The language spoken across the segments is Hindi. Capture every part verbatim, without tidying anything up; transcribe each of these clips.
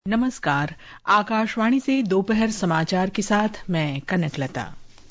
नमस्कार, आकाशवाणी से दोपहर समाचार के साथ मैं कनकलता।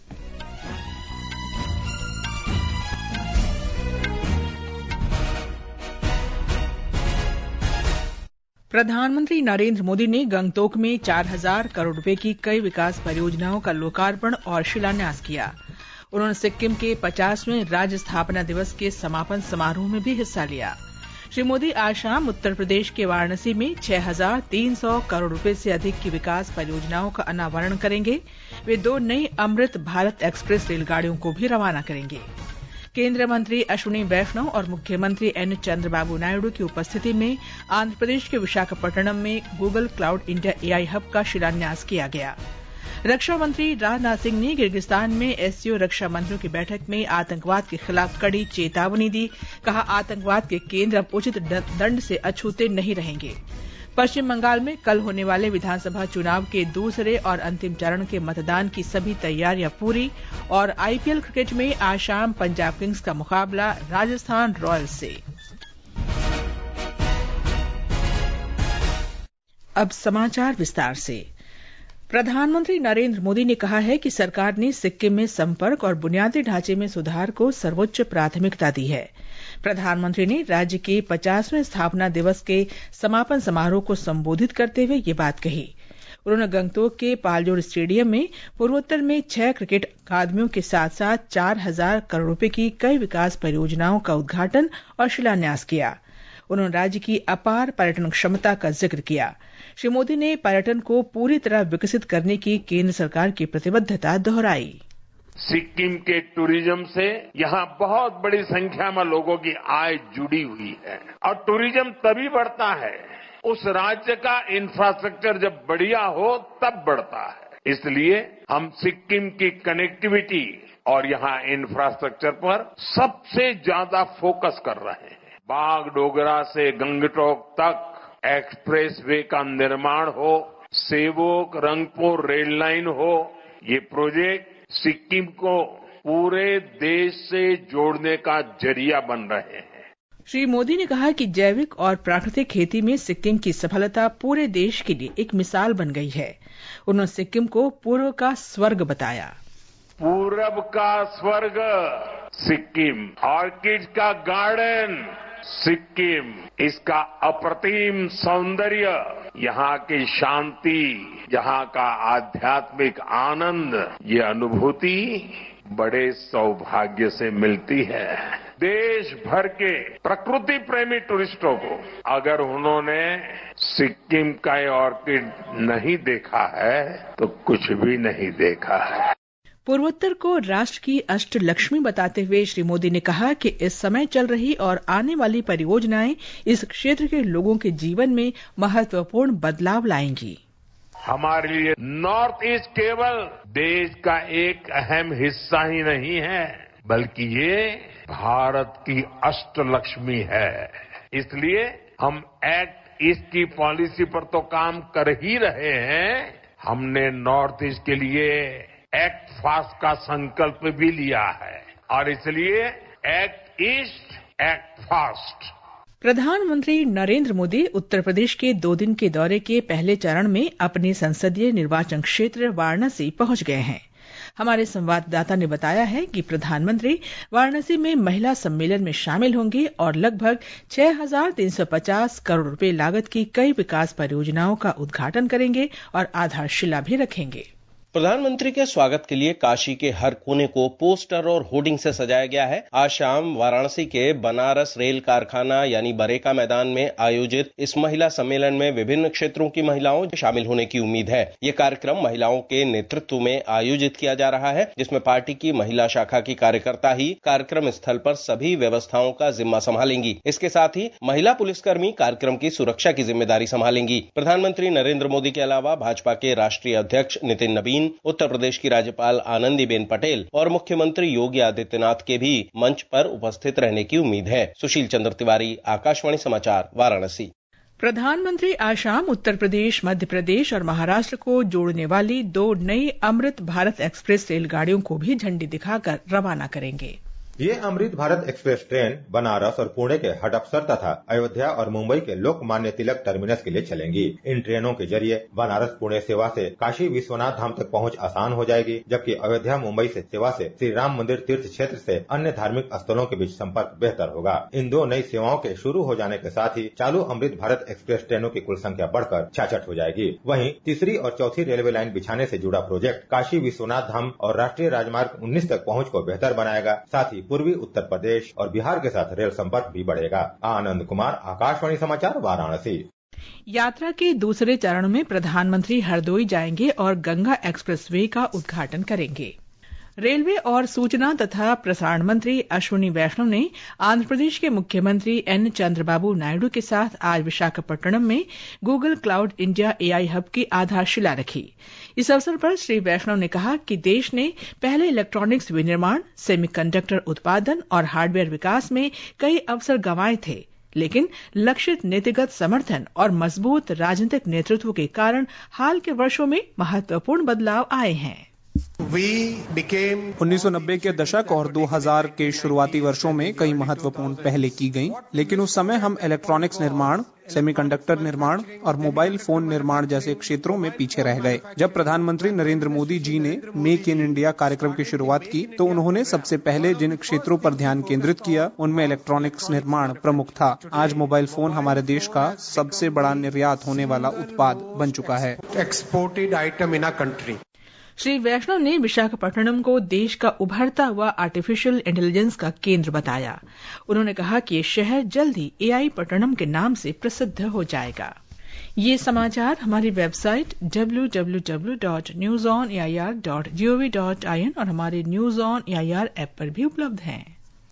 प्रधानमंत्री नरेंद्र मोदी ने गंगटोक में चार हजार करोड़ रुपए की कई विकास परियोजनाओं का लोकार्पण और शिलान्यास किया। उन्होंने सिक्किम के पचासवें राज्य स्थापना दिवस के समापन समारोह में भी हिस्सा लिया। श्री मोदी आज शाम उत्तर प्रदेश के वाराणसी में छह हजार तीन सौ करोड़ रुपए से अधिक की विकास परियोजनाओं का अनावरण करेंगे। वे दो नई अमृत भारत एक्सप्रेस रेलगाड़ियों को भी रवाना करेंगे। केंद्रीय मंत्री अश्विनी वैष्णव और मुख्यमंत्री एन चंद्रबाबू नायडू की उपस्थिति में आंध्र प्रदेश के विशाखापट्टनम में Google cloud India AI hub का शिलान्यास किया गया। रक्षा मंत्री राजनाथ सिंह ने किर्गिस्तान में एससीओ रक्षा मंत्रियों की बैठक में आतंकवाद के खिलाफ कड़ी चेतावनी दी। कहा, आतंकवाद के केंद्र अब उचित दंड से अछूते नहीं रहेंगे। पश्चिम बंगाल में कल होने वाले विधानसभा चुनाव के दूसरे और अंतिम चरण के मतदान की सभी तैयारियां पूरी। और आईपीएल क्रिकेट में आज शाम पंजाब किंग्स का मुकाबला राजस्थान रॉयल्स से। अब समाचार विस्तार से। प्रधानमंत्री नरेंद्र मोदी ने कहा है कि सरकार ने सिक्किम में संपर्क और बुनियादी ढांचे में सुधार को सर्वोच्च प्राथमिकता दी है। प्रधानमंत्री ने राज्य के पचासवें स्थापना दिवस के समापन समारोह को संबोधित करते हुए ये बात कही। उन्होंने गंगटोक के पालजोर स्टेडियम में पूर्वोत्तर में छह क्रिकेट अकादमियों के साथ साथ चार हजार करोड़ रुपए की कई विकास परियोजनाओं का उद्घाटन और शिलान्यास किया। उन्होंने राज्य की अपार पर्यटन क्षमता का जिक्र किया। श्री मोदी ने पर्यटन को पूरी तरह विकसित करने की केंद्र सरकार की प्रतिबद्धता दोहराई। सिक्किम के टूरिज्म से यहाँ बहुत बड़ी संख्या में लोगों की आय जुड़ी हुई है और टूरिज्म तभी बढ़ता है उस राज्य का इंफ्रास्ट्रक्चर जब बढ़िया हो तब बढ़ता है। इसलिए हम सिक्किम की कनेक्टिविटी और यहाँ इंफ्रास्ट्रक्चर पर सबसे ज्यादा फोकस कर रहे हैं। बागडोगरा से गंगटोक तक एक्सप्रेस वे का निर्माण हो, सेवोक रंगपुर रेल लाइन हो, ये प्रोजेक्ट सिक्किम को पूरे देश से जोड़ने का जरिया बन रहे हैं। श्री मोदी ने कहा कि जैविक और प्राकृतिक खेती में सिक्किम की सफलता पूरे देश के लिए एक मिसाल बन गई है। उन्होंने सिक्किम को पूर्व का स्वर्ग बताया। पूरब का स्वर्ग सिक्किम, ऑर्किड का गार्डन सिक्किम, इसका अप्रतिम सौंदर्य, यहाँ की शांति, यहाँ का आध्यात्मिक आनंद, ये अनुभूति बड़े सौभाग्य से मिलती है। देश भर के प्रकृति प्रेमी टूरिस्टों को अगर उन्होंने सिक्किम का ऑर्किड नहीं देखा है तो कुछ भी नहीं देखा है। पूर्वोत्तर को राष्ट्र की अष्टलक्ष्मी बताते हुए श्री मोदी ने कहा कि इस समय चल रही और आने वाली परियोजनाएं इस क्षेत्र के लोगों के जीवन में महत्वपूर्ण बदलाव लाएंगी। हमारे लिए नॉर्थ ईस्ट केवल देश का एक अहम हिस्सा ही नहीं है, बल्कि ये भारत की अष्टलक्ष्मी है। इसलिए हम एक्ट ईस्ट की पॉलिसी पर तो काम कर ही रहे हैं, हमने नॉर्थ ईस्ट के लिए एक्ट फास्ट का संकल्प भी लिया है और इसलिए एक्ट ईस्ट एक्ट फास्ट। प्रधानमंत्री नरेंद्र मोदी उत्तर प्रदेश के दो दिन के दौरे के पहले चरण में अपने संसदीय निर्वाचन क्षेत्र वाराणसी पहुंच गए हैं। हमारे संवाददाता ने बताया है कि प्रधानमंत्री वाराणसी में महिला सम्मेलन में शामिल होंगे और लगभग छह हजार तीन सौ पचास करोड़ रुपए लागत की कई विकास परियोजनाओं का उद्घाटन करेंगे और आधारशिला भी रखेंगे। प्रधानमंत्री के स्वागत के लिए काशी के हर कोने को पोस्टर और होर्डिंग से सजाया गया है। आज शाम वाराणसी के बनारस रेल कारखाना यानी बरेका मैदान में आयोजित इस महिला सम्मेलन में विभिन्न क्षेत्रों की महिलाओं शामिल होने की उम्मीद है। ये कार्यक्रम महिलाओं के नेतृत्व में आयोजित किया जा रहा है, जिसमें पार्टी की महिला शाखा की कार्यकर्ता ही कार्यक्रम स्थल पर सभी व्यवस्थाओं का जिम्मा संभालेंगी। इसके साथ ही महिला पुलिसकर्मी कार्यक्रम की सुरक्षा की जिम्मेदारी संभालेंगी। प्रधानमंत्री नरेंद्र मोदी के अलावा भाजपा के राष्ट्रीय अध्यक्ष नितिन नबीन, उत्तर प्रदेश की राज्यपाल आनंदीबेन पटेल और मुख्यमंत्री योगी आदित्यनाथ के भी मंच पर उपस्थित रहने की उम्मीद है। सुशील चंद्र तिवारी, आकाशवाणी समाचार, वाराणसी। प्रधानमंत्री आज शाम उत्तर प्रदेश, मध्य प्रदेश और महाराष्ट्र को जोड़ने वाली दो नई अमृत भारत एक्सप्रेस रेलगाड़ियों को भी झंडी दिखाकर रवाना करेंगे। ये अमृत भारत एक्सप्रेस ट्रेन बनारस और पुणे के हेड अफसर तथा अयोध्या और मुंबई के लोकमान्य तिलक टर्मिनस के लिए चलेंगी। इन ट्रेनों के जरिए बनारस पुणे सेवा से काशी विश्वनाथ धाम तक पहुंच आसान हो जाएगी, जबकि अयोध्या मुंबई से सेवा से श्री राम मंदिर तीर्थ क्षेत्र से अन्य धार्मिक स्थलों के बीच संपर्क बेहतर होगा। इन दो नई सेवाओं के शुरू हो जाने के साथ ही चालू अमृत भारत एक्सप्रेस ट्रेनों की कुल संख्या बढ़कर छियासठ हो जाएगी। वहीं तीसरी और चौथी रेलवे लाइन बिछाने से जुड़ा प्रोजेक्ट काशी विश्वनाथ धाम और राष्ट्रीय राजमार्ग उन्नीस तक पहुंच को बेहतर बनाएगा। साथ ही पूर्वी उत्तर प्रदेश और बिहार के साथ रेल संपर्क भी बढ़ेगा। आनंद कुमार, आकाशवाणी समाचार, वाराणसी। यात्रा के दूसरे चरण में प्रधानमंत्री हरदोई जाएंगे और गंगा एक्सप्रेसवे का उद्घाटन करेंगे। रेलवे और सूचना तथा प्रसारण मंत्री अश्विनी वैष्णव ने आंध्र प्रदेश के मुख्यमंत्री एन चंद्रबाबू नायडू के साथ आज विशाखापट्टनम में Google cloud India AI hub की आधारशिला रखी। इस अवसर पर श्री वैष्णव ने कहा कि देश ने पहले इलेक्ट्रॉनिक्स विनिर्माण, सेमीकंडक्टर उत्पादन और हार्डवेयर विकास में कई अवसर गंवाए थे, लेकिन लक्षित नीतिगत समर्थन और मजबूत राजनीतिक नेतृत्व के कारण हाल के वर्षों में महत्वपूर्ण बदलाव आए हैं। उन्नीस सौ नब्बे के दशक और दो हज़ार के शुरुआती वर्षों में कई महत्वपूर्ण पहले की गईं, लेकिन उस समय हम इलेक्ट्रॉनिक्स निर्माण, सेमीकंडक्टर निर्माण और मोबाइल फोन निर्माण जैसे क्षेत्रों में पीछे रह गए। जब प्रधानमंत्री नरेंद्र मोदी जी ने मेक इन इंडिया कार्यक्रम की शुरुआत की, तो उन्होंने सबसे पहले जिन क्षेत्रों पर ध्यान केंद्रित किया, उनमें इलेक्ट्रॉनिक्स निर्माण प्रमुख था। आज मोबाइल फोन हमारे देश का सबसे बड़ा निर्यात होने वाला उत्पाद बन चुका है। Exported item in a country. Shri Vaishnav ने विशाखापट्टनम को देश का उभरता हुआ आर्टिफिशियल इंटेलिजेंस का केंद्र बताया। उन्होंने कहा कि ये शहर जल्द ही एआई पट्टनम के नाम से प्रसिद्ध हो जाएगा। ये समाचार हमारी website W W W dot news on A I R dot G O V dot I N और हमारे news on A I R app पर भी उपलब्ध हैं।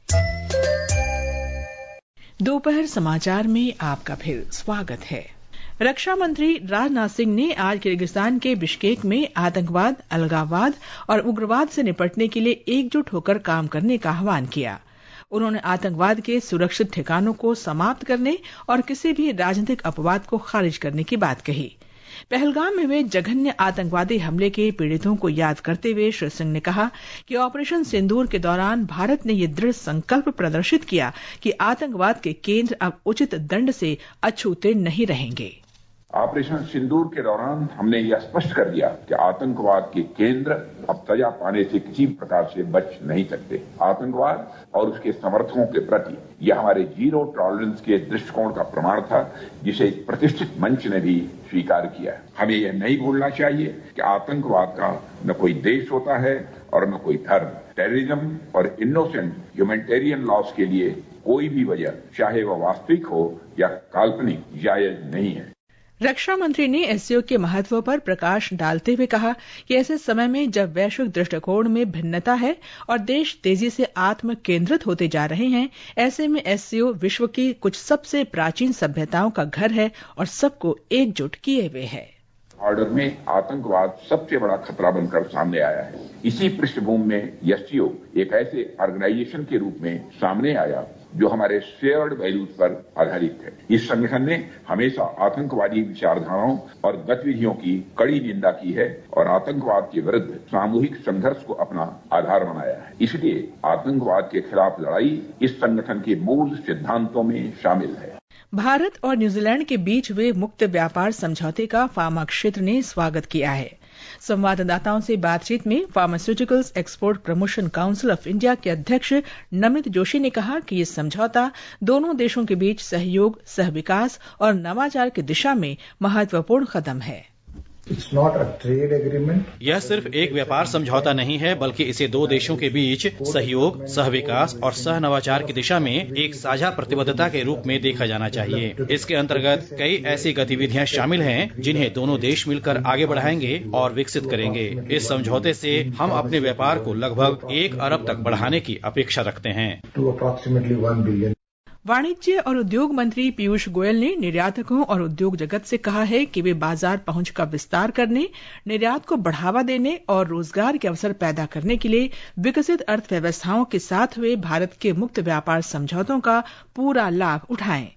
दोपहर समाचार में आपका फिर स्वागत है। रक्षा मंत्री राजनाथ सिंह ने आज किर्गिस्तान के बिश्केक में आतंकवाद, अलगाववाद और उग्रवाद से निपटने के लिए एकजुट होकर काम करने का आह्वान किया। उन्होंने आतंकवाद के सुरक्षित ठिकानों को समाप्त करने और किसी भी राजनीतिक अपवाद को खारिज करने की बात कही। पहलगाम में हुए जघन्य आतंकवादी हमले के पीड़ितों को याद करते हुए श्री सिंह ने कहा कि ऑपरेशन सिंदूर के दौरान भारत ने यह दृढ़ संकल्प प्रदर्शित किया कि आतंकवाद के केंद्र अब उचित दंड से अछूते नहीं रहेंगे। ऑपरेशन सिंदूर के दौरान हमने यह स्पष्ट कर दिया कि आतंकवाद के केंद्र अब सजा पाने से किसी प्रकार से बच नहीं सकते। आतंकवाद और उसके समर्थकों के प्रति यह हमारे जीरो टॉलरेंस के दृष्टिकोण का प्रमाण था, जिसे प्रतिष्ठित मंच ने भी स्वीकार किया है। हमें यह नहीं भूलना चाहिए कि आतंकवाद का न कोई देश होता है और न कोई धर्म। टेररिज्म और इनोसेंट ह्यूमैनिटेरियन लॉस के लिए कोई भी वजह, चाहे वह वास्तविक हो या काल्पनिक, जायज नहीं है। रक्षा मंत्री ने एससीओ के महत्व पर प्रकाश डालते हुए कहा कि ऐसे समय में जब वैश्विक दृष्टिकोण में भिन्नता है और देश तेजी से आत्म केंद्रित होते जा रहे हैं, ऐसे में एससीओ विश्व की कुछ सबसे प्राचीन सभ्यताओं का घर है और सबको एकजुट किए हुए है। ऑर्डर में आतंकवाद सबसे बड़ा खतरा बनकर सामने आया है। इसी पृष्ठभूमि में एससीओ एक ऐसे ऑर्गेनाइजेशन के रूप में सामने आया जो हमारे शेयर्ड वैल्यूज पर आधारित है। इस संगठन ने हमेशा आतंकवादी विचारधाराओं और गतिविधियों की कड़ी निंदा की है और आतंकवाद के विरुद्ध सामूहिक संघर्ष को अपना आधार बनाया है। इसलिए आतंकवाद के खिलाफ लड़ाई इस संगठन के मूल सिद्धांतों में शामिल है। भारत और न्यूजीलैंड के बीच हुए मुक्त व्यापार समझौते का फार्मा क्षेत्र ने स्वागत किया है। संवाददाताओं से बातचीत में pharmaceuticals export promotion council of India के अध्यक्ष नमित जोशी ने कहा कि ये समझौता दोनों देशों के बीच सहयोग, सहविकास और नवाचार की दिशा में महत्वपूर्ण कदम है। It's not a trade agreement. यह सिर्फ एक व्यापार समझौता नहीं है, बल्कि इसे दो देशों के बीच सहयोग, सहविकास और सह नवाचार की दिशा में एक साझा प्रतिबद्धता के रूप में देखा जाना चाहिए। इसके अंतर्गत कई ऐसी गतिविधियां शामिल हैं जिन्हें दोनों देश मिलकर आगे बढ़ाएंगे और विकसित करेंगे। इस समझौते से हम अपने व्यापार को लगभग एक अरब तक बढ़ाने की अपेक्षा रखते हैं। To approximately one billion. वाणिज्य और उद्योग मंत्री पीयूष गोयल ने निर्यातकों और उद्योग जगत से कहा है कि वे बाजार पहुंच का विस्तार करने, निर्यात को बढ़ावा देने और रोजगार के अवसर पैदा करने के लिए विकसित अर्थव्यवस्थाओं के साथ हुए भारत के मुक्त व्यापार समझौतों का पूरा लाभ उठाएं।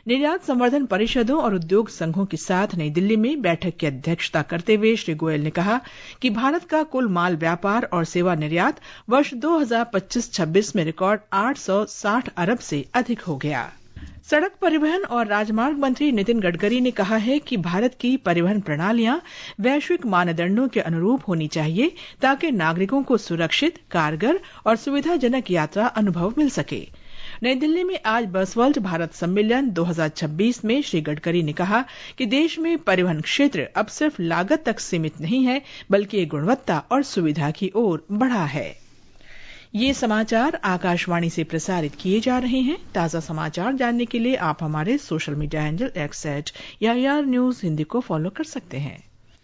निर्यात संवर्धन परिषदों और उद्योग संघों के साथ नई दिल्ली में बैठक की अध्यक्षता करते हुए श्री गोयल ने कहा कि भारत का कुल माल व्यापार और सेवा निर्यात वर्ष दो हज़ार पच्चीस छब्बीस में रिकॉर्ड आठ सौ साठ अरब से अधिक हो गया। सड़क परिवहन और राजमार्ग मंत्री नितिन गडकरी ने कहा है कि भारत की परिवहन प्रणालियां वैश्विक मानदंडों के अनुरूप होनी चाहिए ताकि नागरिकों को सुरक्षित, कारगर और सुविधाजनक यात्रा अनुभव मिल सके। नई दिल्ली में आज बसवर्ल्ड भारत सम्मेलन दो हज़ार छब्बीस में श्री गडकरी ने कहा कि देश में परिवहन क्षेत्र अब सिर्फ लागत तक सीमित नहीं है, बल्कि ये गुणवत्ता और सुविधा की ओर बढ़ा है। ये समाचार आकाशवाणी से प्रसारित किए जा रहे हैं। ताजा समाचार जानने के लिए आप हमारे social media handle X at AIR news Hindi को फॉलो कर सकते हैं।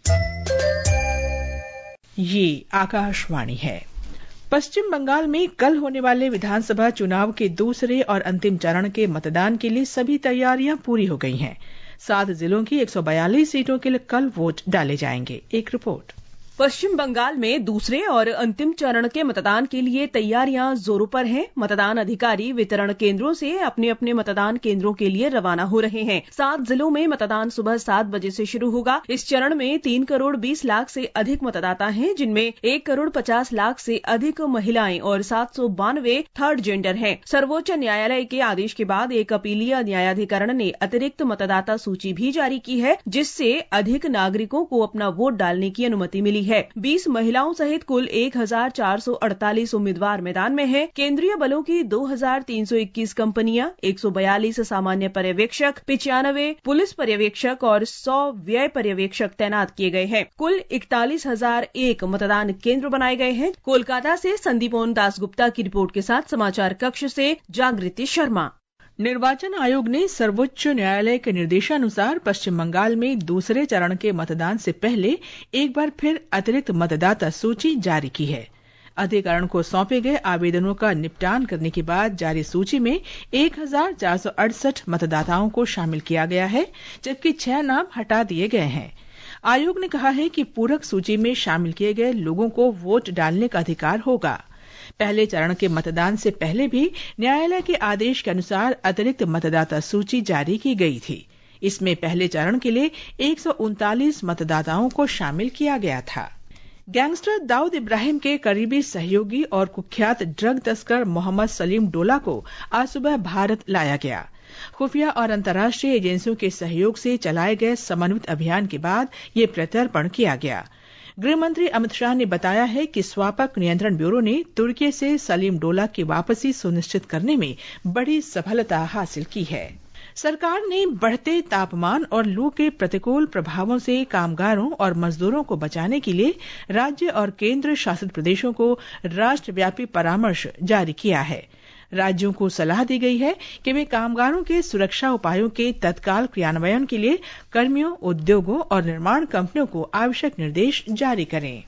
ये आकाशवाणी है। पश्चिम बंगाल में कल होने वाले विधानसभा चुनाव के दूसरे और अंतिम चरण के मतदान के लिए सभी तैयारियां पूरी हो गई हैं। सात जिलों की एक सौ बयालीस सीटों के लिए कल वोट डाले जाएंगे। एक रिपोर्ट। पश्चिम बंगाल में दूसरे और अंतिम चरण के मतदान के लिए तैयारियां जोरों पर हैं। मतदान अधिकारी वितरण केंद्रों से अपने अपने मतदान केंद्रों के लिए रवाना हो रहे हैं। सात जिलों में मतदान सुबह सात बजे से शुरू होगा। इस चरण में तीन करोड़ बीस लाख से अधिक मतदाता हैं, जिनमें एक करोड़ पचास लाख से अधिक महिलाएं और सात सौ बानवे थर्ड जेंडर हैं। सर्वोच्च न्यायालय के आदेश के बाद एक अपीलीय न्यायाधिकरण ने अतिरिक्त मतदाता सूची भी जारी की है, जिससे अधिक नागरिकों को अपना वोट डालने की अनुमति मिली है। बीस महिलाओं सहित कुल एक हजार चार सौ अड़तालीस उम्मीदवार मैदान में हैं। केंद्रीय बलों की दो हजार तीन सौ इक्कीस कंपनियां, एक सौ बयालीस सामान्य पर्यवेक्षक, पिचानवे पुलिस पर्यवेक्षक और सौ व्यय पर्यवेक्षक तैनात किए गए हैं। कुल इकतालीस हजार एक मतदान केंद्र बनाए गए हैं। कोलकाता से संदीपोन दासगुप्ता की रिपोर्ट के साथ समाचार कक्ष से जागृति शर्मा। निर्वाचन आयोग ने सर्वोच्च न्यायालय के निर्देशानुसार पश्चिम बंगाल में दूसरे चरण के मतदान से पहले एक बार फिर अतिरिक्त मतदाता सूची जारी की है। अधिकरण को सौंपे गए आवेदनों का निपटान करने के बाद जारी सूची में एक हजार चार सौ अड़सठ मतदाताओं को शामिल किया गया है, जबकि छह नाम हटा दिए गए हैं। आयोग ने कहा है कि पूरक सूची में शामिल किए गए लोगों को वोट डालने का अधिकार होगा। पहले चरण के मतदान से पहले भी न्यायालय के आदेश के अनुसार अतिरिक्त मतदाता सूची जारी की गई थी। इसमें पहले चरण के लिए एक सौ उनतालीस मतदाताओं को शामिल किया गया था। गैंगस्टर दाऊद इब्राहिम के करीबी सहयोगी और कुख्यात ड्रग तस्कर मोहम्मद सलीम डोला को आज सुबह भारत लाया गया। खुफिया और अंतर्राष्ट्रीय एजेंसियों के सहयोग से चलाए गए समन्वित अभियान के बाद ये प्रत्यर्पण किया गया। गृह मंत्री अमित शाह ने बताया है कि स्वापक नियंत्रण ब्यूरो ने तुर्की से सलीम डोला की वापसी सुनिश्चित करने में बड़ी सफलता हासिल की है। सरकार ने बढ़ते तापमान और लू के प्रतिकूल प्रभावों से कामगारों और मजदूरों को बचाने के लिए राज्य और केंद्र शासित प्रदेशों को राष्ट्रव्यापी परामर्श जारी किया है। राज्यों को सलाह दी गई है कि वे कामगारों के सुरक्षा उपायों के तत्काल क्रियान्वयन के लिए कर्मियों, उद्योगों और निर्माण कंपनियों को आवश्यक निर्देश जारी करें।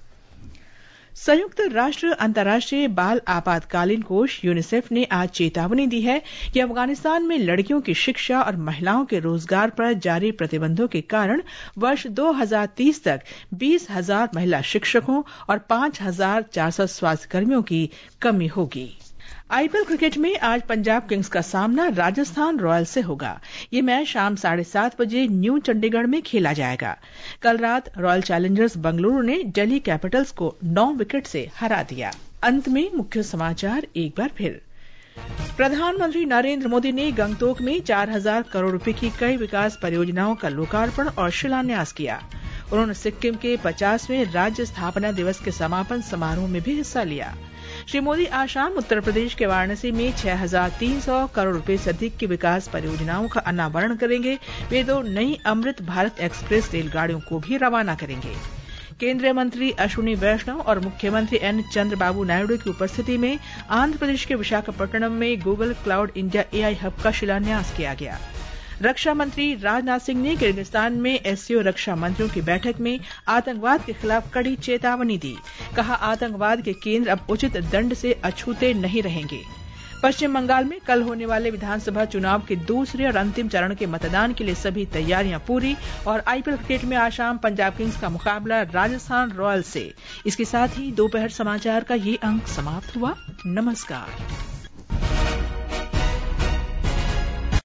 संयुक्त राष्ट्र अंतर्राष्ट्रीय बाल आपातकालीन कोष यूनिसेफ ने आज चेतावनी दी है कि अफगानिस्तान में लड़कियों की शिक्षा और महिलाओं के रोजगार पर जारी प्रतिबंधों के कारण वर्ष दो हज़ार तीस तक बीस हजार महिला शिक्षकों और पांच हजार चार सौ स्वास्थ्य कर्मियों की कमी होगी। आईपीएल क्रिकेट में आज पंजाब किंग्स का सामना राजस्थान रॉयल्स से होगा। ये मैच शाम साढ़े सात बजे न्यू चंडीगढ़ में खेला जाएगा। कल रात रॉयल चैलेंजर्स बंगलुरु ने दिल्ली कैपिटल्स को नौ विकेट से हरा दिया। अंत में मुख्य समाचार एक बार फिर। प्रधानमंत्री नरेंद्र मोदी ने गंगटोक में चार हजार करोड़ रुपए की कई विकास परियोजनाओं का लोकार्पण और शिलान्यास किया। उन्होंने सिक्किम के पचासवें राज्य स्थापना दिवस के समापन समारोह में भी हिस्सा लिया। श्री मोदी आज शाम उत्तर प्रदेश के वाराणसी में छह हजार तीन सौ करोड़ रुपए से अधिक की विकास परियोजनाओं का अनावरण करेंगे। वे दो नई अमृत भारत एक्सप्रेस रेलगाड़ियों को भी रवाना करेंगे। केंद्रीय मंत्री अश्विनी वैष्णव और मुख्यमंत्री एन चंद्रबाबू नायडू की उपस्थिति में आंध्र प्रदेश के विशाखापट्टनम में Google cloud India AI hub का शिलान्यास किया गया। रक्षा मंत्री राजनाथ सिंह ने किर्गिस्तान में एससीओ रक्षा मंत्रियों की बैठक में आतंकवाद के खिलाफ कड़ी चेतावनी दी। कहा, आतंकवाद के केंद्र अब उचित दंड से अछूते नहीं रहेंगे। पश्चिम बंगाल में कल होने वाले विधानसभा चुनाव के दूसरे और अंतिम चरण के मतदान के लिए सभी तैयारियां पूरी। और आईपीएल क्रिकेट में आज शाम पंजाब किंग्स का मुकाबला राजस्थान रॉयल्स से। इसके साथ ही दोपहर समाचार का ये अंक समाप्त हुआ। नमस्कार।